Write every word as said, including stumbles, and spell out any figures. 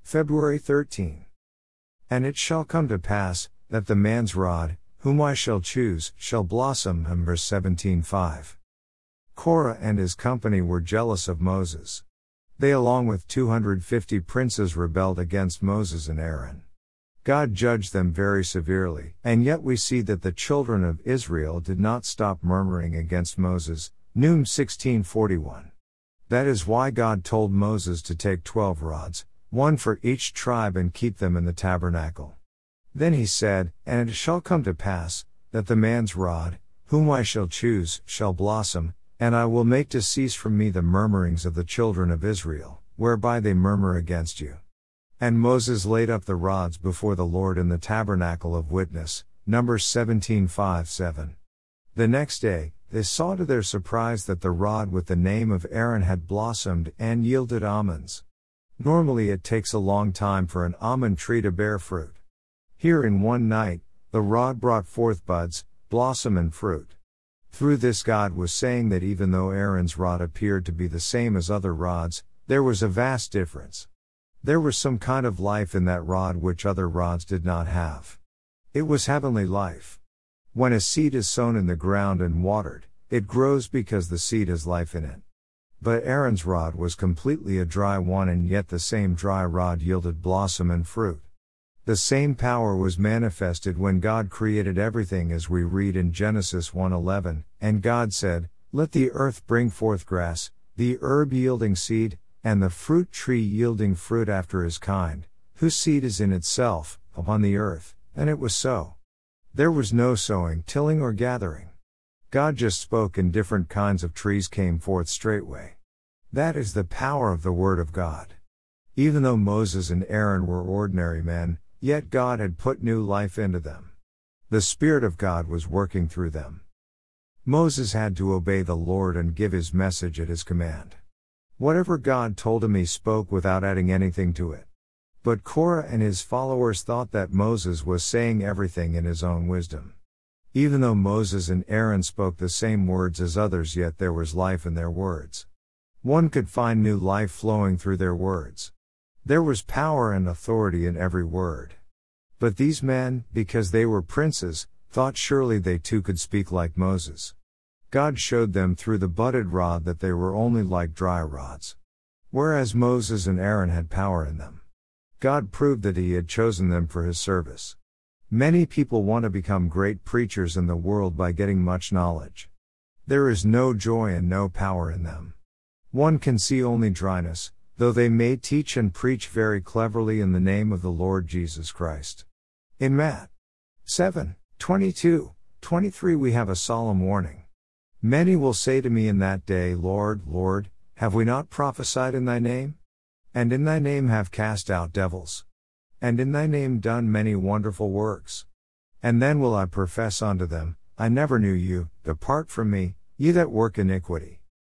February thirteenth. And it shall come to pass, that the man's rod, whom I shall choose, shall blossom. And verse seventeen five. Korah and his company were jealous of Moses. They along with two hundred fifty princes rebelled against Moses and Aaron. God judged them very severely, and yet we see that the children of Israel did not stop murmuring against Moses. Num sixteen forty-one. That is why God told Moses to take twelve rods, one for each tribe, and keep them in the tabernacle. Then he said, And it shall come to pass, that the man's rod, whom I shall choose, shall blossom, and I will make to cease from me the murmurings of the children of Israel, whereby they murmur against you. And Moses laid up the rods before the Lord in the tabernacle of witness. Numbers seventeen five seven. The next day, they saw to their surprise that the rod with the name of Aaron had blossomed and yielded almonds. Normally it takes a long time for an almond tree to bear fruit. Here in one night, the rod brought forth buds, blossom and fruit. Through this God was saying that even though Aaron's rod appeared to be the same as other rods, there was a vast difference. There was some kind of life in that rod which other rods did not have. It was heavenly life. When a seed is sown in the ground and watered, it grows because the seed has life in it. But Aaron's rod was completely a dry one, and yet the same dry rod yielded blossom and fruit. The same power was manifested when God created everything, as we read in Genesis one eleven, and God said, Let the earth bring forth grass, the herb yielding seed, and the fruit tree yielding fruit after his kind, whose seed is in itself, upon the earth, and it was so. There was no sowing, tilling or gathering. God just spoke and different kinds of trees came forth straightway. That is the power of the Word of God. Even though Moses and Aaron were ordinary men, yet God had put new life into them. The Spirit of God was working through them. Moses had to obey the Lord and give his message at his command. Whatever God told him he spoke without adding anything to it. But Korah and his followers thought that Moses was saying everything in his own wisdom. Even though Moses and Aaron spoke the same words as others, yet there was life in their words. One could find new life flowing through their words. There was power and authority in every word. But these men, because they were princes, thought surely they too could speak like Moses. God showed them through the budded rod that they were only like dry rods. Whereas Moses and Aaron had power in them. God proved that he had chosen them for his service. Many people want to become great preachers in the world by getting much knowledge. There is no joy and no power in them. One can see only dryness, though they may teach and preach very cleverly in the name of the Lord Jesus Christ. In Matthew seven, twenty-two, twenty-three we have a solemn warning. Many will say to me in that day, Lord, Lord, have we not prophesied in thy name? And in thy name have cast out devils? And in thy name done many wonderful works? And then will I profess unto them, I never knew you, depart from me, ye that work iniquity.